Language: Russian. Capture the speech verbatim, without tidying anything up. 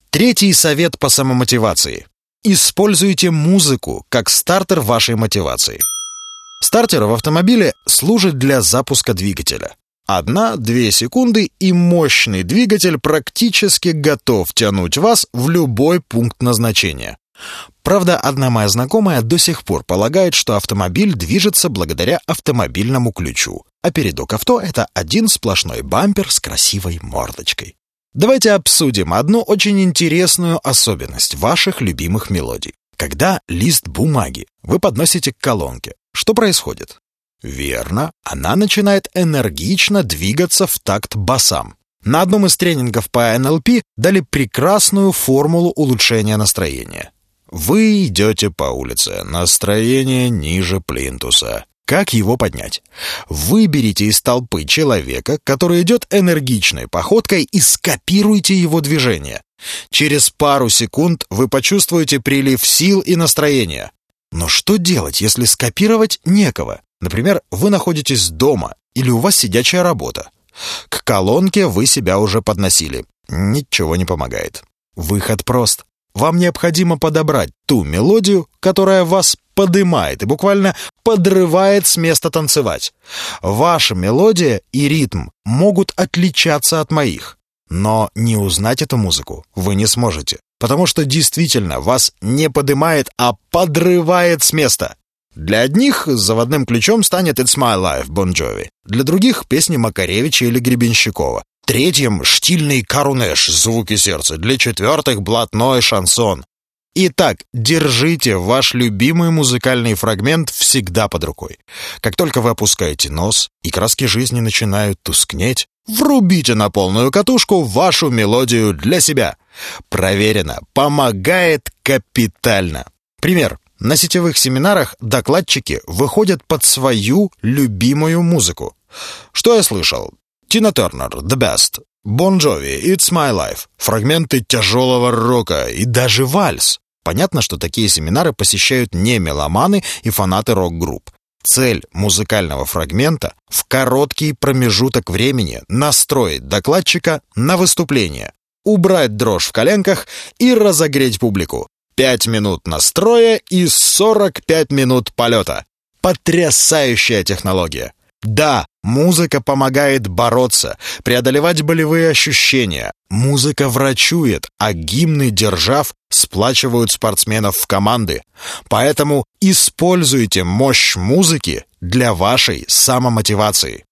Третий совет по самомотивации. Используйте музыку как стартер вашей мотивации. Стартер в автомобиле служит для запуска двигателя. Одна-две секунды, и мощный двигатель практически готов тянуть вас в любой пункт назначения. Правда, одна моя знакомая до сих пор полагает, что автомобиль движется благодаря автомобильному ключу, а передок авто — это один сплошной бампер с красивой мордочкой. Давайте обсудим одну очень интересную особенность ваших любимых мелодий. Когда лист бумаги вы подносите к колонке, что происходит? Верно, она начинает энергично двигаться в такт басам. На одном из тренингов по эн эл пи дали прекрасную формулу улучшения настроения. Вы идете по улице, настроение ниже плинтуса. Как его поднять? Выберите из толпы человека, который идет энергичной походкой, и скопируйте его движение. Через пару секунд вы почувствуете прилив сил и настроения. Но что делать, если скопировать некого? Например, вы находитесь дома или у вас сидячая работа. К колонке вы себя уже подносили. Ничего не помогает. Выход прост. Вам необходимо подобрать ту мелодию, которая вас подымает и буквально подрывает с места танцевать. Ваша мелодия и ритм могут отличаться от моих, но не узнать эту музыку вы не сможете, потому что действительно вас не подымает, а подрывает с места. Для одних заводным ключом станет «It's My Life» Бон Джови, для других — песни Макаревича или Гребенщикова. Третьим — штильный Карунеш «Звуки сердца», для четвертых — блатной шансон. Итак, держите ваш любимый музыкальный фрагмент всегда под рукой. Как только вы опускаете нос и краски жизни начинают тускнеть, врубите на полную катушку вашу мелодию для себя. Проверено, помогает капитально. Пример. На сетевых семинарах докладчики выходят под свою любимую музыку. Что я слышал? Тина Тернер, The Best, Бон Джови, It's My Life, фрагменты тяжелого рока и даже вальс. Понятно, что такие семинары посещают не меломаны и фанаты рок-групп. Цель музыкального фрагмента — в короткий промежуток времени настроить докладчика на выступление, убрать дрожь в коленках и разогреть публику. Пять минут настроя и сорок пять минут полета. Потрясающая технология. Да, музыка помогает бороться, преодолевать болевые ощущения. Музыка врачует, а гимны держав сплачивают спортсменов в команды. Поэтому используйте мощь музыки для вашей самомотивации.